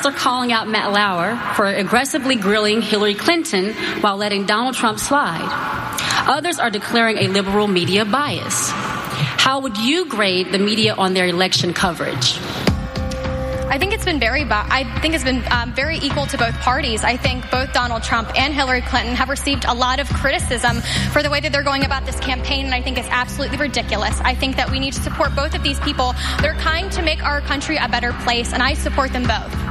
are calling out Matt Lauer for aggressively grilling Hillary Clinton while letting Donald Trump slide. Others are declaring a liberal media bias. How would you grade the media on their election coverage? I think it's been very equal to both parties. I think both Donald Trump and Hillary Clinton have received a lot of criticism for the way that they're going about this campaign, and I think it's absolutely ridiculous. I think that we need to support both of these people. They're trying to make our country a better place, and I support them both.